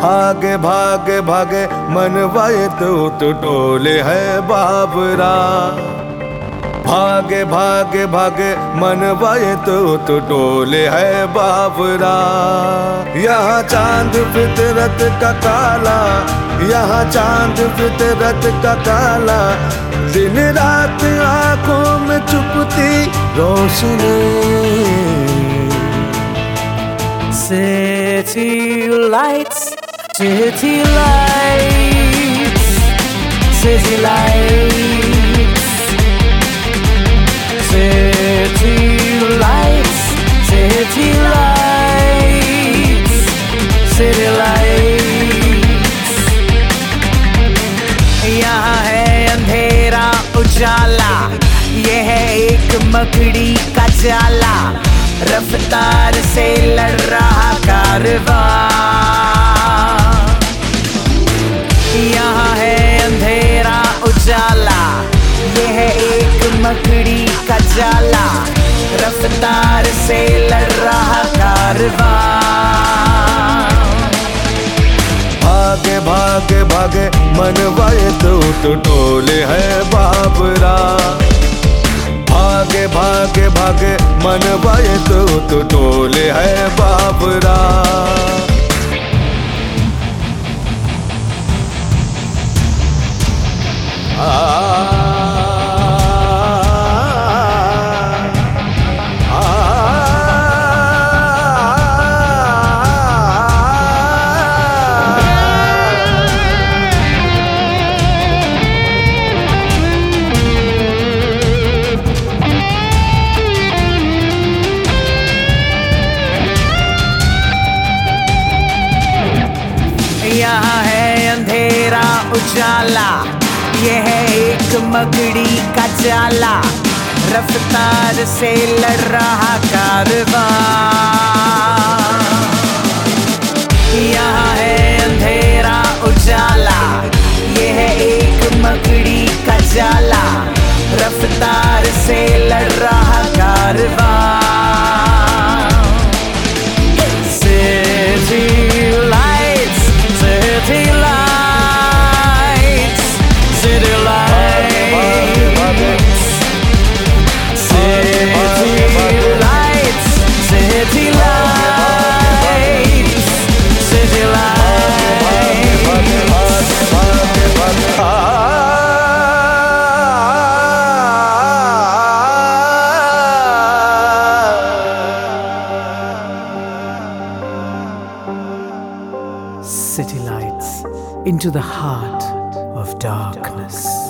भागे भागे भागे मनवाए तो टोले है बाबरा। भागे भागे भागे मनवाए तो टोले है बाबरा। यहाँ चांद फितरत का काला, यहाँ चांद फितरत का काला, दिन रात आंखों में छुपती रोशनी। City lights, city lights, city lights, city lights, city lights, city lights। यहाँ है अंधेरा उजाला, ये है एक मकड़ी का जाला, रफ्तार से लड़ रहा कारवां। यहाँ है अंधेरा उजाला, ये है एक मकड़ी का जाला, रफ्तार से लड़ रहा कारवां। भागे भागे भागे मनवाए तो टोले है बाबरा। भागे भागे भागे मनवाए तो टोले है बाबरा। यहाँ है अंधेरा उजाला, ये है एक मकड़ी का जाला, रफ्तार से लड़ रहा कारवां। यहाँ है अंधेरा उजाला, ये है एक मकड़ी का जाला, रफ्तार से लड़ रहा कारवां। City lights, city lights, city lights, city lights, city lights. City lights into the heart of darkness.